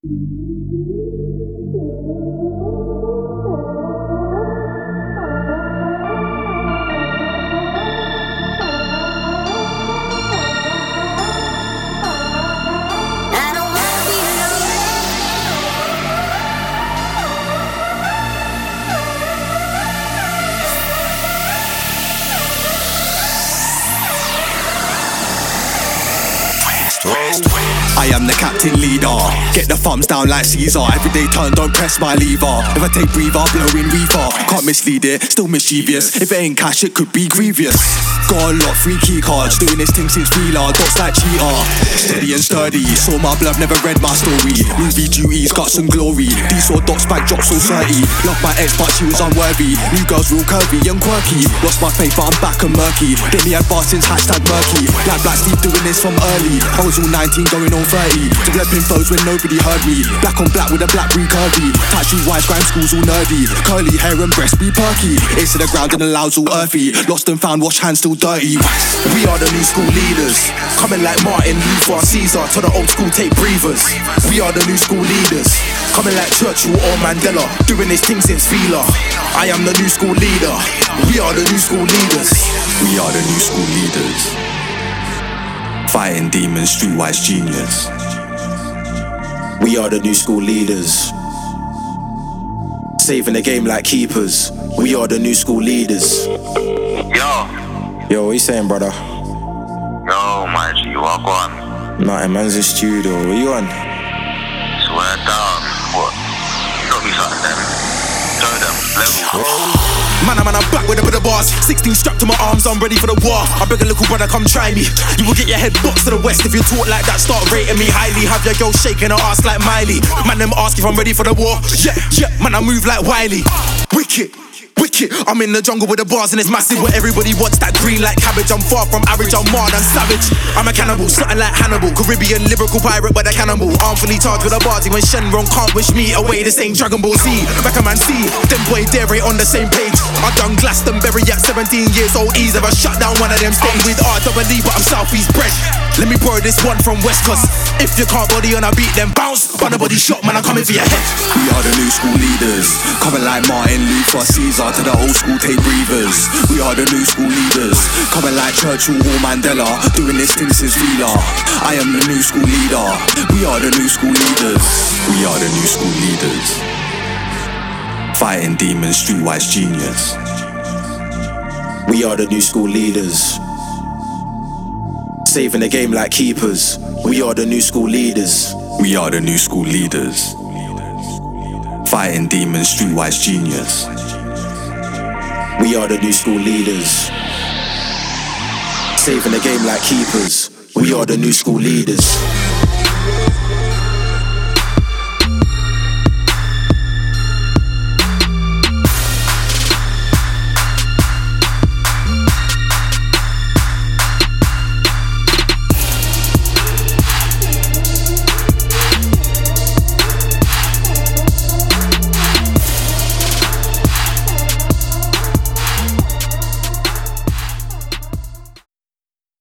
I am the captain leader. Get the thumbs down like Caesar. Everyday turn, don't press my lever. If I take breather, blowing reefer. Can't mislead it, still mischievous. If it ain't cash, it could be grievous. Got a lot, 3 key cards. Doing this thing since Wheeler, dots like cheater. Steady and sturdy, saw my blood, never read my story. Movie duties, guts and glory. These saw dots back, drops all 30. Loved my ex, but she was unworthy. New girls real curvy and quirky. Lost my faith, but I'm back and murky. Didn't me advance since #murky. Like Black Steve doing this from early. I was all 19 going on 30. Developing foes when nobody heard me. Black on black with a black brie curvy. Tight shoes, wise grime schools all nerdy. Curly hair and breast be perky. Ace to the ground and the louds all earthy. Lost and found, wash hands still dirty. We are the new school leaders. Coming like Martin Luther, Caesar to the old school tape breathers. We are the new school leaders. Coming like Churchill or Mandela. Doing this thing since Vila. I am the new school leader. We are the new school leaders. We are the new school leaders. Fighting demons, streetwise genius. We are the new school leaders. Saving the game like keepers. We are the new school leaders. Yo, what you saying, brother? Yo, my G, walk on. Nothing, man's in studio. What you on? Swear down. What? Show me something then. Show them. Level. Man, I'm back with a bit of bars. 16 strapped to my arms, I'm ready for the war. I beg a little brother, come try me. You will get your head boxed to the west. If you talk like that, start rating me highly. Have your girl shaking her ass like Miley. Man, them ask if I'm ready for the war. Yeah, man, I move like Wiley. Wicked. I'm in the jungle with the bars and it's massive. Where everybody wants that green like cabbage. I'm far from average, I'm marred and savage. I'm a cannibal, something like Hannibal. Caribbean lyrical pirate but a cannibal. Armfully charged with a barty when Shenron can't wish me away. This ain't Dragon Ball Z, Beckham and C. Them boy there ain't on the same page. I done Glastonbury at 17 years old. Ease ever shut down one of them stage. With RWD but I'm Southeast bred. Let me borrow this one from West Coast. If you can't body on a beat then bounce. But nobody shot, man, I'm coming for your head. We are the new school leaders. Coming like Martin Luther, Caesar to the old school tape breathers. We are the new school leaders. Coming like Churchill or Mandela. Doing this thing since Vila. I am the new school leader. We are the new school leaders. We are the new school leaders. Fighting demons, streetwise genius. We are the new school leaders. Saving the game like keepers. We are the new school leaders. We are the new school leaders. Fighting demons, streetwise genius. We are the new school leaders. Saving the game like keepers. We are the new school leaders.